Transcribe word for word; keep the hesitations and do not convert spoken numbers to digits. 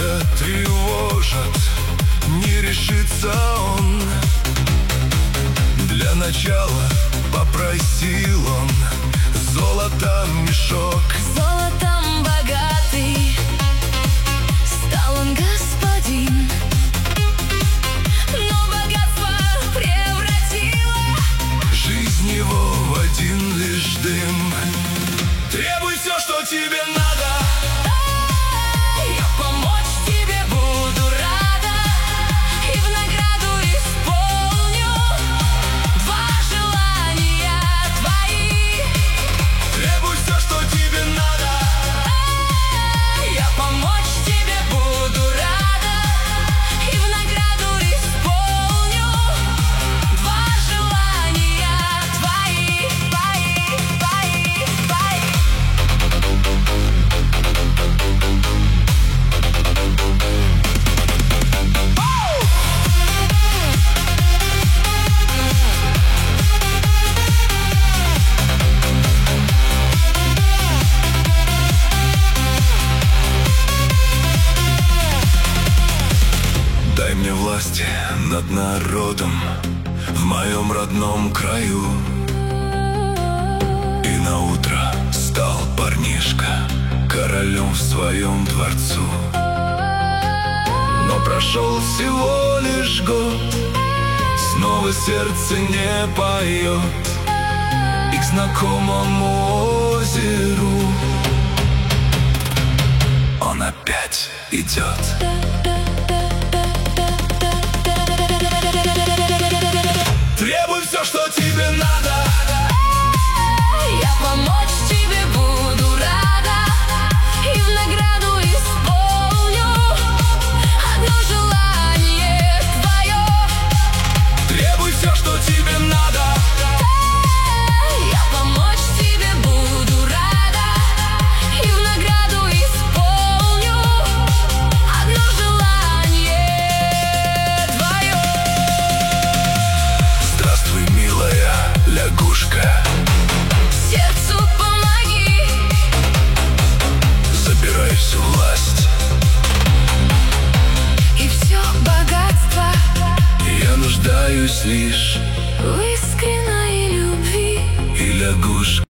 сердце тревожит, не решится он. Для начала попросил он золотом мешок. Золотом богатый стал он господин, но богатство превратило жизнь его в один лишь дым. Требуй все, что тебе надо. Я помочь тебе буду рада, и в награду исполню два желания твои. Требуй все, что тебе надо. Я помочь тебе буду рада, и в награду исполню два желания твои, твои, твои, твои. Дай мне власти над народом в моем родном краю. И наутро стал парнишка королем в своем дворцу. Но прошел всего лишь год, снова сердце не поет, и к знакомому озеру он опять идет. Требуй все, что тебе надо. Я помочь тебе буду рада, и в награду исполню одно желание твое. Требуй все, что тебе надо. Я помочь тебе буду рада, и в награду исполню одно желание твое. Здравствуй, милая лягушка, Сердцу помоги, забирай всю власть и все богатство я нуждаюсь лишь в искренней любви. и лягушка.